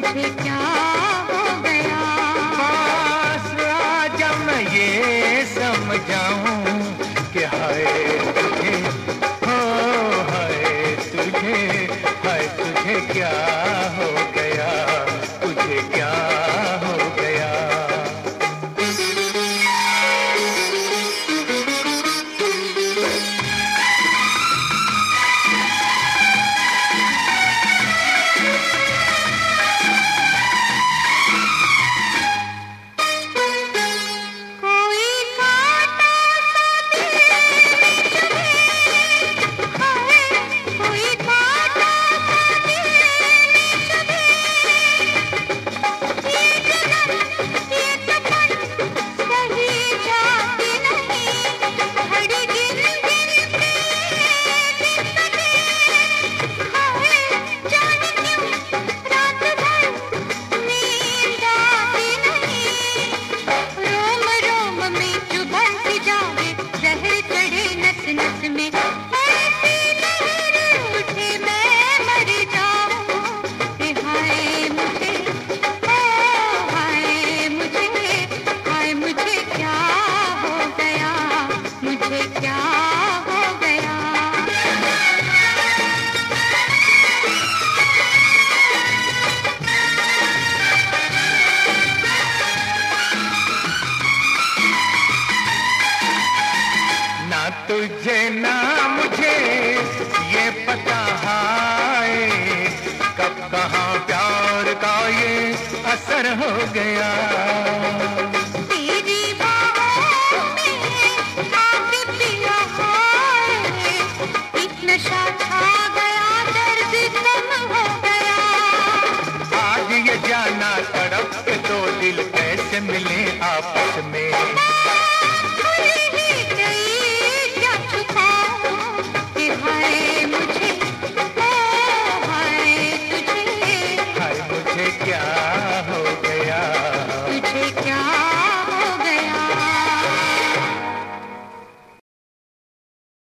मुझे क्या हो गया। पास आजा मैं ये समझाऊं कि हाय तुझे, हो हाय तुझे, हाय तुझे क्या हो गया, तुझे क्या हो गया। तुझे ना मुझे ये पता है कब कहाँ प्यार का ये असर हो गया। तेरी बाहों में आके पिया है, एक नशा छा गया, दर्द कम हो गया। आज ये जाना तड़प के दो दिल कैसे मिले आपस में। क्या